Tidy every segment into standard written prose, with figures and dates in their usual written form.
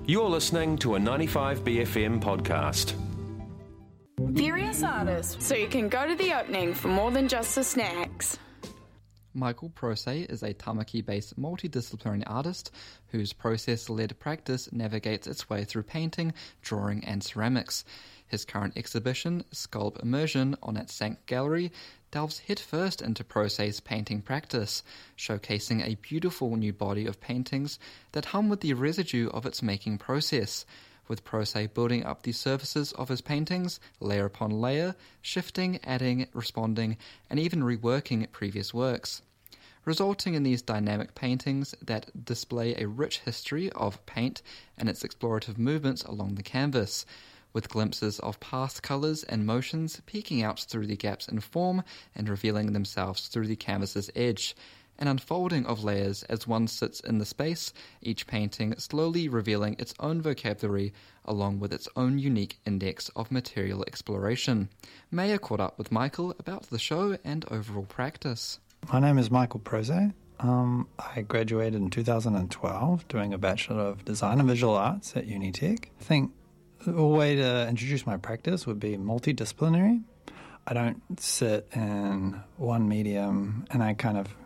You're listening to a 95BFM podcast. Various artists, so you can go to the opening for more than just the snacks. Michael Procé is a Tamaki-based multidisciplinary artist whose process-led practice navigates its way through painting, drawing and ceramics. His current exhibition, Sculpt Immersion, on at Sank Gallery, delves headfirst into Procé's painting practice, showcasing a beautiful new body of paintings that hum with the residue of its making process, with Procé building up the surfaces of his paintings, layer upon layer, shifting, adding, responding, and even reworking previous works, resulting in these dynamic paintings that display a rich history of paint and its explorative movements along the canvas, with glimpses of past colours and motions peeking out through the gaps in form and revealing themselves through the canvas's edge, an unfolding of layers as one sits in the space, each painting slowly revealing its own vocabulary along with its own unique index of material exploration. Maya caught up with Michael about the show and overall practice. My name is Michael Procé. I graduated in 2012 doing a Bachelor of Design and Visual Arts at Unitec. I think a way to introduce my practice would be multidisciplinary. I don't sit in one medium and I kind of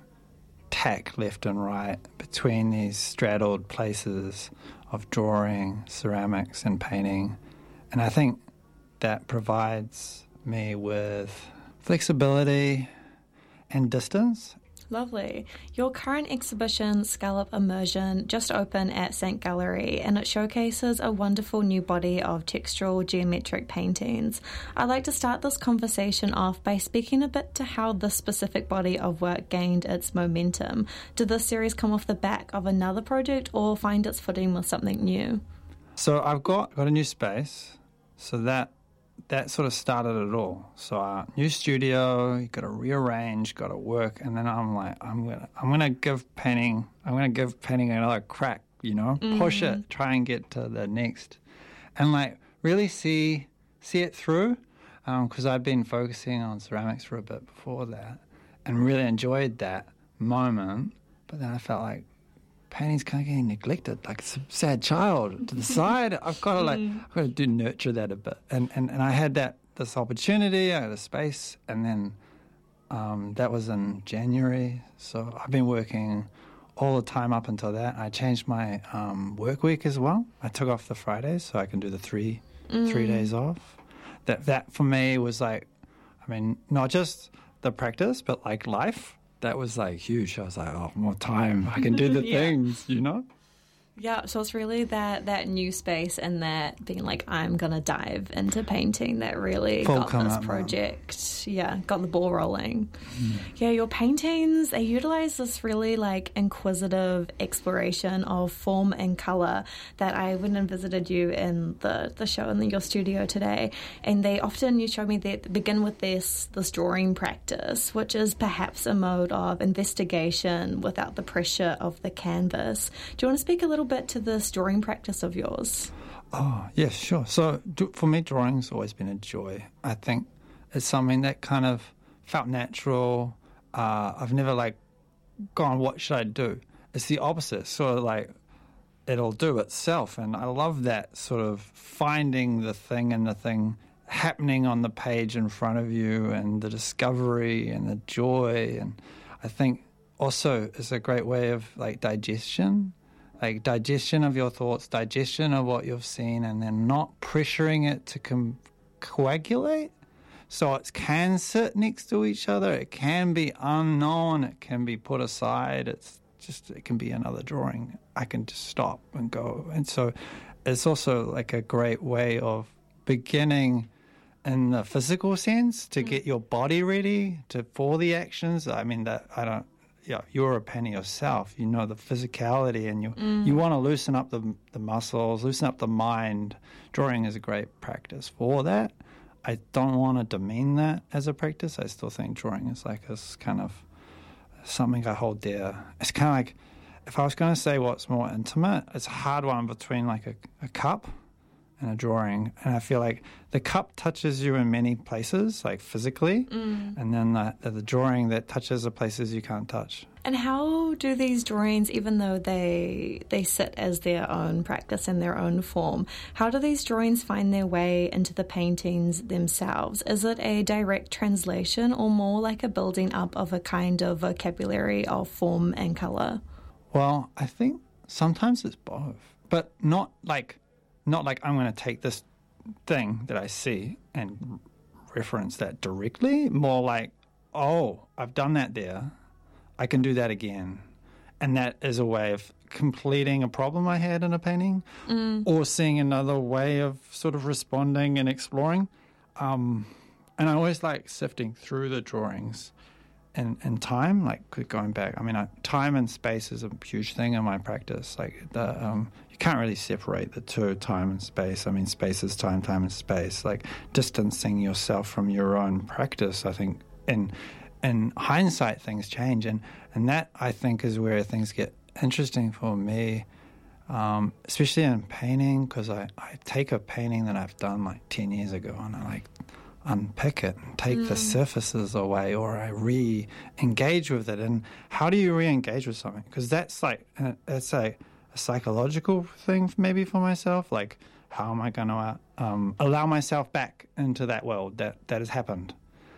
tack left and right between these straddled places of drawing, ceramics and painting. And I think that provides me with flexibility and distance. Lovely. Your current exhibition, Sculpt Immersion, just opened at Sank Gallery, and it showcases a wonderful new body of textural geometric paintings. I'd like to start this conversation off by speaking a bit to how this specific body of work gained its momentum. Did this series come off the back of another project or find its footing with something new? So I've got a new space, so that sort of started it all. So new studio, you got to rearrange, got to work, and then I'm like, I'm gonna give painting another crack, push it, try and get to the next, and like really see it through, because I've been focusing on ceramics for a bit before that, and really enjoyed that moment. But then I felt like painting's kind of getting neglected, like it's a sad child to the side. I've got to nurture that a bit, and I had this opportunity, I had a space, and then that was in January. So I've been working all the time up until that. I changed my work week as well. I took off the Fridays so I can do the three days off. That for me was like, I mean, not just the practice, but like life. That was like huge. I was like, oh, more time. I can do the things, Yeah, so it's really that new space and that being like, I'm going to dive into painting that really got this project, got the ball rolling. Yeah, your paintings, they utilize this really like inquisitive exploration of form and colour that I went and visited you in the show in your studio today. And they often, you showed me, they begin with this drawing practice, which is perhaps a mode of investigation without the pressure of the canvas. Do you want to speak a little bit to this drawing practice of yours? Oh, yes, sure. So for me, drawing's always been a joy. I think it's something that kind of felt natural. I've never like gone, what should I do? It's the opposite, sort of like it'll do itself. And I love that sort of finding the thing and the thing happening on the page in front of you and the discovery and the joy. And I think also it's a great way of like digestion of your thoughts, digestion of what you've seen, and then not pressuring it to coagulate. So it can sit next to each other. It can be unknown. It can be put aside. It can be another drawing. I can just stop and go. And so it's also like a great way of beginning in the physical sense to get your body ready for the actions. I mean, you're a painter yourself. You know the physicality, and you want to loosen up the muscles, loosen up the mind. Drawing is a great practice for that. I don't want to demean that as a practice. I still think drawing is like this kind of something I hold dear. It's kind of like, if I was going to say what's more intimate, it's a hard one between like a cup in a drawing, and I feel like the cup touches you in many places, like physically, and then the drawing that touches the places you can't touch. And how do these drawings, even though they sit as their own practice and their own form, how do these drawings find their way into the paintings themselves? Is it a direct translation or more like a building up of a kind of vocabulary of form and colour? Well, I think sometimes it's both, but not like I'm going to take this thing that I see and reference that directly. More like, oh, I've done that there. I can do that again. And that is a way of completing a problem I had in a painting or seeing another way of sort of responding and exploring. And I always like sifting through the drawings and time, like going back. I mean, time and space is a huge thing in my practice. Like you can't really separate the two, time and space. I mean, space is time, time is space. Like distancing yourself from your own practice, I think, in hindsight, things change. And that, I think, is where things get interesting for me, especially in painting, because I take a painting that I've done like 10 years ago and I like unpick it and take the surfaces away, or I re-engage with it. And how do you re-engage with something? Because that's like a psychological thing maybe for myself. Like, how am I going to allow myself back into that world that has happened?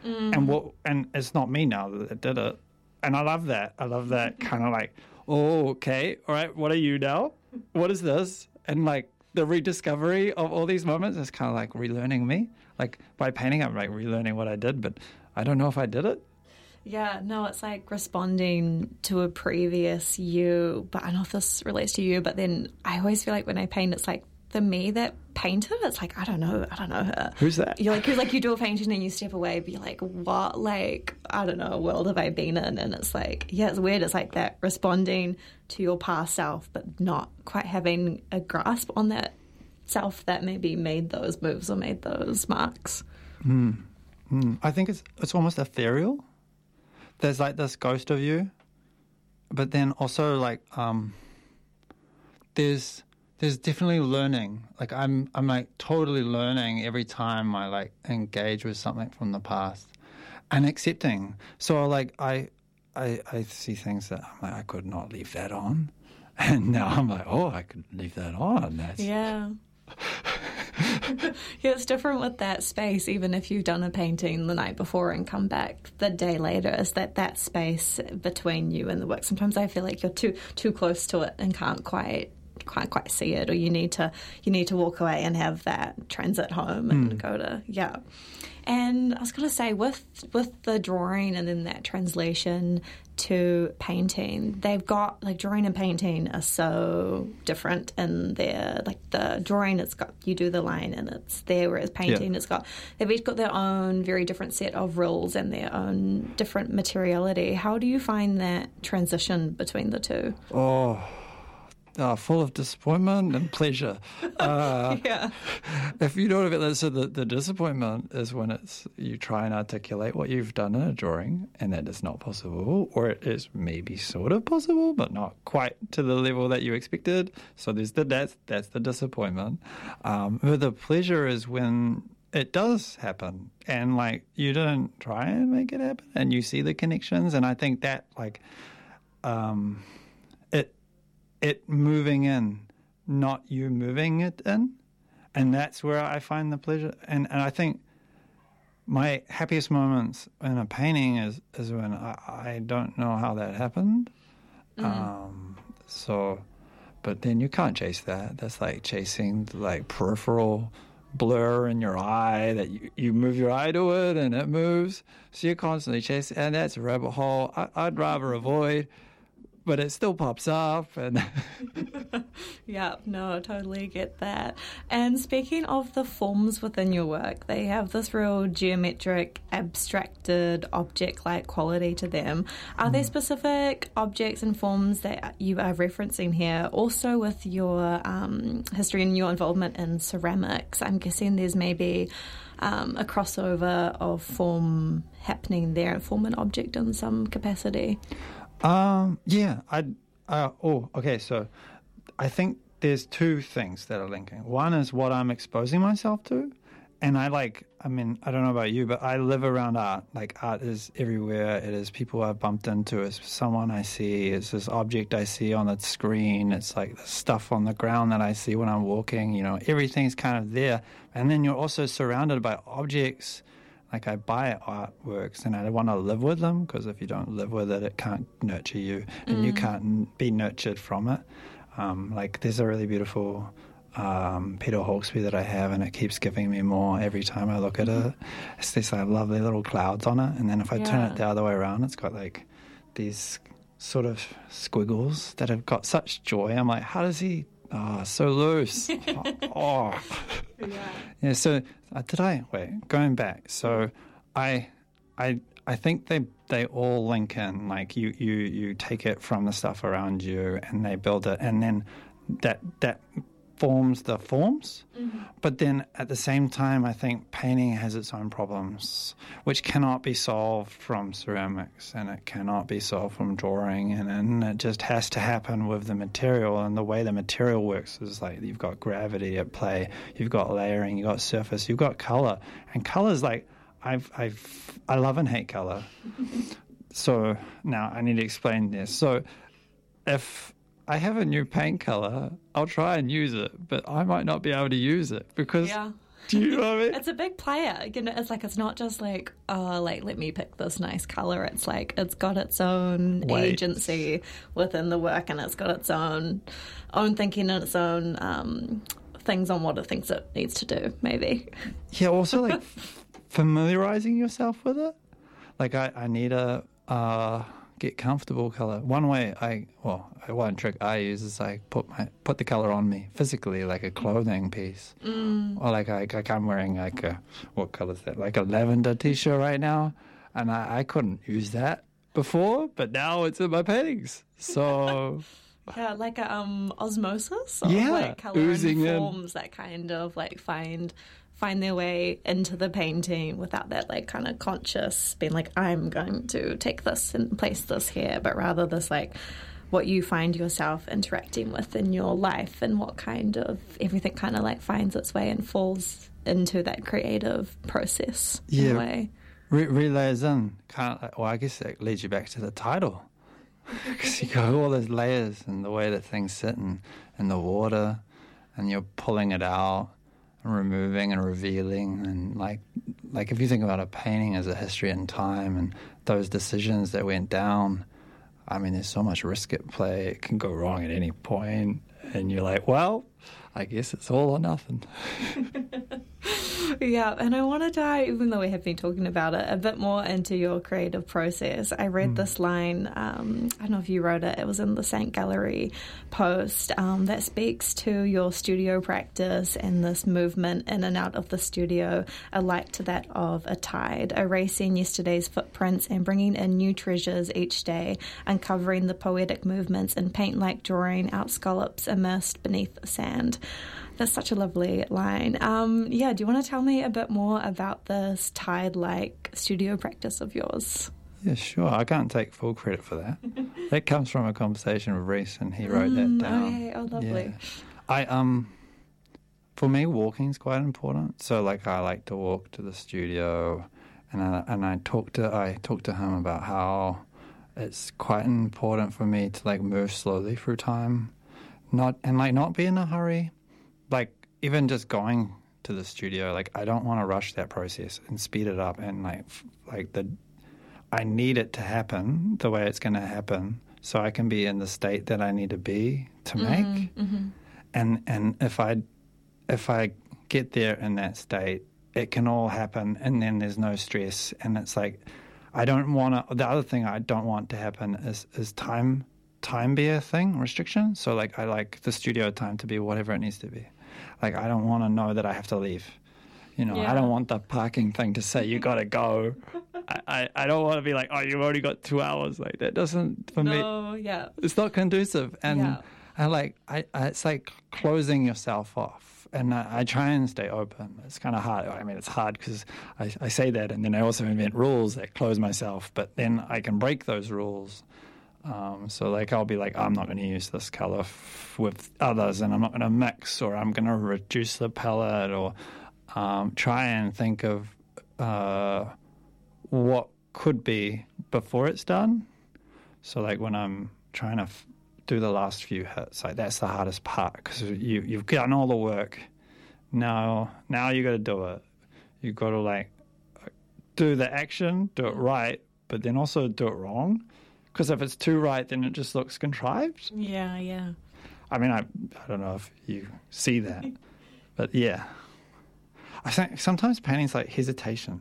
And it's not me now that did it. And I love that. I love that kind of like, oh, okay, all right, what are you now? What is this? And like the rediscovery of all these moments is kind of like relearning me. Like by painting, I'm like relearning what I did, but I don't know if I did it. Yeah, no, it's like responding to a previous you. But I don't know if this relates to you, but then I always feel like when I paint, it's like the me that painted. It's like, I don't know her. Who's that? You're like you do a painting and you step away, but you're like, what? Like, I don't know, world have I been in? And it's like, yeah, it's weird. It's like that responding to your past self, but not quite having a grasp on that self that maybe made those moves or made those marks. I think it's almost ethereal. There's like this ghost of you, but then also like there's definitely learning. Like I'm like totally learning every time I like engage with something from the past and accepting. So like I see things that I'm like, I could not leave that on, and now I'm like, oh, I could leave that on. That's yeah. Yeah, it's different with that space. Even if you've done a painting the night before and come back the day later, is that space between you and the work. Sometimes I feel like you're too close to it and can't quite see it, or you need to walk away and have that transit home and go to And I was going to say, with the drawing and then that translation to painting, they've got, like, drawing and painting are so different in their, like, the drawing, it's got, you do the line and it's there, whereas painting, they've each got their own very different set of rules and their own different materiality. How do you find that transition between the two? Full of disappointment and pleasure. Yeah. If you know what I mean, so the disappointment is when you try and articulate what you've done in a drawing and that is not possible, or it is maybe sort of possible but not quite to the level that you expected. So there's that's the disappointment. But the pleasure is when it does happen and like you didn't try and make it happen and you see the connections, and I think that like it moving in, not you moving it in. And that's where I find the pleasure. And I think my happiest moments in a painting is when I don't know how that happened. But then you can't chase that. That's like chasing the like peripheral blur in your eye that you move your eye to it and it moves. So you're constantly chasing, and that's a rabbit hole I'd rather avoid. But it still pops up. And yeah, no, I totally get that. And speaking of the forms within your work, they have this real geometric, abstracted, object-like quality to them. Are there specific objects and forms that you are referencing here? Also with your history and your involvement in ceramics, I'm guessing there's maybe a crossover of form happening there, form and object in some capacity. Okay. So I think there's two things that are linking. One is what I'm exposing myself to. And I don't know about you, but I live around art. Like, art is everywhere. It is people I've bumped into. It's someone I see. It's this object I see on the screen. It's like the stuff on the ground that I see when I'm walking. You know, everything's kind of there. And then you're also surrounded by objects. Like, I buy artworks and I want to live with them, because if you don't live with it, it can't nurture you. And you can't be nurtured from it. Like, there's a really beautiful Peter Hawkesby that I have, and it keeps giving me more every time I look at it. It's these like lovely little clouds on it, and then if I turn it the other way around, it's got like these sort of squiggles that have got such joy. I'm like, how does he? Oh, so loose. Yeah. So going back. So I think they all link in. Like you take it from the stuff around you, and they build it, and then that forms the forms. But then at the same time, I think painting has its own problems, which cannot be solved from ceramics, and it cannot be solved from drawing, and it just has to happen with the material. And the way the material works is like you've got gravity at play, you've got layering, you've got surface, you've got color. And color's like, I love and hate color. So now I need to explain this. So if I have a new paint color, I'll try and use it, but I might not be able to use it because, do you know what I mean? It's a big player. You know, it's like, it's not just like, oh, like, let me pick this nice color. It's like, it's got its own agency within the work, and it's got its own thinking and its own things on what it thinks it needs to do, maybe. Yeah, also like familiarizing yourself with it. Like I need a get comfortable color. One trick I use is I put the color on me physically, like a clothing piece. Or like I'm wearing like what color is that? Like a lavender t-shirt right now, and I couldn't use that before, but now it's in my paintings. So yeah, like a osmosis of like color oozing and forms that kind of like find their way into the painting without that like kind of conscious being like, I'm going to take this and place this here, but rather this like what you find yourself interacting with in your life, and what kind of everything kind of like finds its way and falls into that creative process in a way. Layers in. I guess that leads you back to the title. Because you got all those layers and the way that things sit in the water, and you're pulling it out and removing and revealing, and like if you think about a painting as a history in time and those decisions that went down, I mean, there's so much risk at play. It can go wrong at any point, and you're like, well, I guess it's all or nothing. Yeah, and I want to dive, even though we have been talking about it, a bit more into your creative process. I read this line, I don't know if you wrote it, it was in the St. Gallery post, that speaks to your studio practice and this movement in and out of the studio, alike to that of a tide, erasing yesterday's footprints and bringing in new treasures each day, uncovering the poetic movements in paint-like drawing out scallops immersed beneath sand. That's such a lovely line. Do you want to tell me a bit more about this tide-like studio practice of yours? Yeah, sure. I can't take full credit for that. That comes from a conversation with Reese, and he wrote that down. Okay. Oh, lovely. Yeah. For me, walking's quite important. So, like, I like to walk to the studio, and I talk to him about how it's quite important for me to like move slowly through time, not be in a hurry. Like, even just going to the studio, like, I don't want to rush that process and speed it up, and I need it to happen the way it's going to happen so I can be in the state that I need to be to make. Mm-hmm. And if I get there in that state, it can all happen, and then there's no stress. And it's like, the other thing I don't want to happen is time be a thing, restriction. So, like, I like the studio time to be whatever it needs to be. Like, I don't want to know that I have to leave. You know, I don't want the parking thing to say you got to go. I don't want to be like, oh, you've already got 2 hours. Like, that doesn't, for me, it's not conducive. And it's like closing yourself off. And I try and stay open. It's kind of hard. I mean, it's hard because I say that, and then I also invent rules that close myself. But then I can break those rules. So like I'll be like, I'm not going to use this color with others, and I'm not going to mix, or I'm going to reduce the palette, or try and think of what could be before it's done. So like when I'm trying to do the last few hits, like that's the hardest part, because you've done all the work. Now you got to do it. You got to like do the action, do it right, but then also do it wrong. Because if it's too right, then it just looks contrived. Yeah. I mean, I don't know if you see that, but yeah. I think sometimes painting's like hesitation,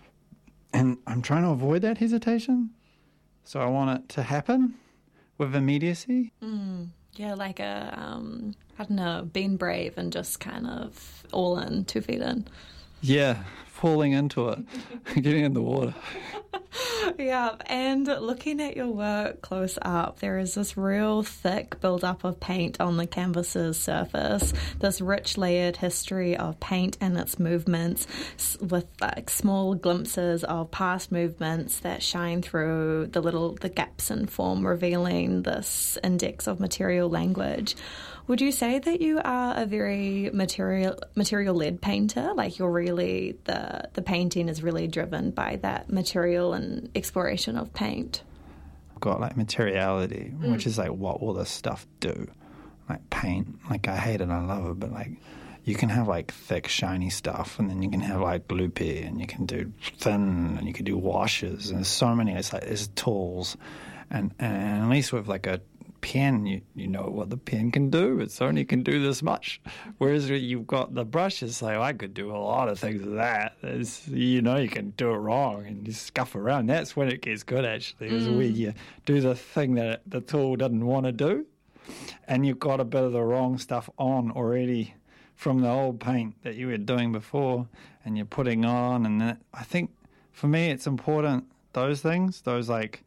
and I'm trying to avoid that hesitation. So I want it to happen with immediacy. Yeah, like I don't know, being brave and just kind of all in, 2 feet in. Yeah, falling into it, getting in the water. Yeah, and looking at your work close up, there is this real thick build-up of paint on the canvas's surface, this rich layered history of paint and its movements, with like small glimpses of past movements that shine through the gaps in form, revealing this index of material language. Would you say that you are a very material-led painter? Like you're really, the painting is really driven by that material and exploration of paint? I've got like materiality, which is like what will this stuff do? Like paint, like I hate it, I love it, but like you can have like thick, shiny stuff, and then you can have like gloopy, and you can do thin, and you can do washes, and there's so many, there's tools, and at least with like a pen, you know what the pen can do. It's only can do this much. Whereas you've got the brush, it's like, I could do a lot of things with that. You can do it wrong and you scuff around. That's when it gets good, actually, is when you do the thing that the tool doesn't want to do, and you've got a bit of the wrong stuff on already from the old paint that you were doing before, and you're putting on. And that, I think for me it's important, those things, those like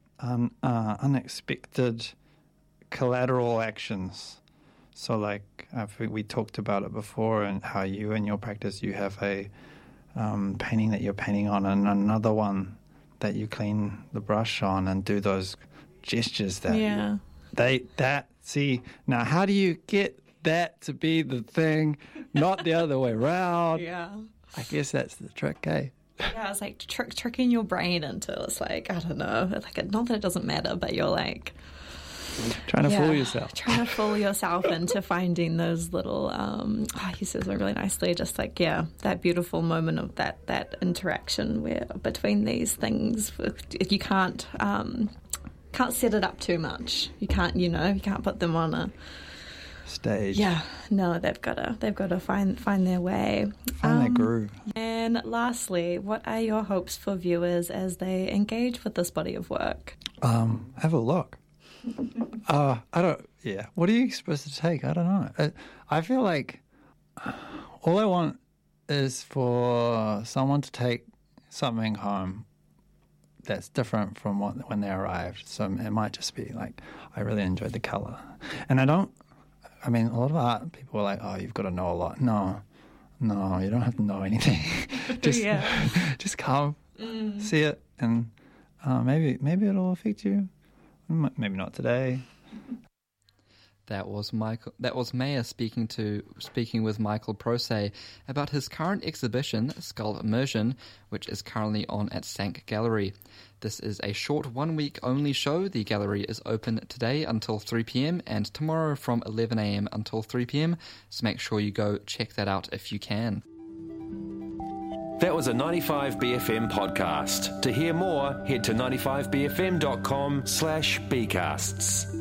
unexpected collateral actions. So like I think we talked about it before, and how you in your practice you have a painting that you're painting on, and another one that you clean the brush on and do those gestures that see, now how do you get that to be the thing, not the other way around? Yeah, I guess that's the trick, eh? Yeah, it's like tricking your brain into, it's like, I don't know, like not that it doesn't matter, but you're like trying to fool yourself. Trying to fool yourself into finding those little, he says it really nicely, just like, that beautiful moment of that interaction where between these things, if you can't set it up too much. You can't put them on a stage. Yeah, no, they've got to find their way. Find their groove. And lastly, what are your hopes for viewers as they engage with this body of work? Have a look. What are you supposed to take? I don't know. I feel like all I want is for someone to take something home that's different from when they arrived. So it might just be like, I really enjoyed the color. And a lot of art people are like, oh, you've got to know a lot. No, you don't have to know anything. Just come, see it, and maybe it'll affect you. Maybe not today. That was Maya speaking with Michael Procey about his current exhibition, Skull Immersion, which is currently on at Sank Gallery. This is a short 1 week only show. The gallery is open today until 3 p.m. and tomorrow from 11 a.m. until 3 p.m. So make sure you go check that out if you can. That was a 95BFM podcast. To hear more, head to 95bfm.com/bcasts.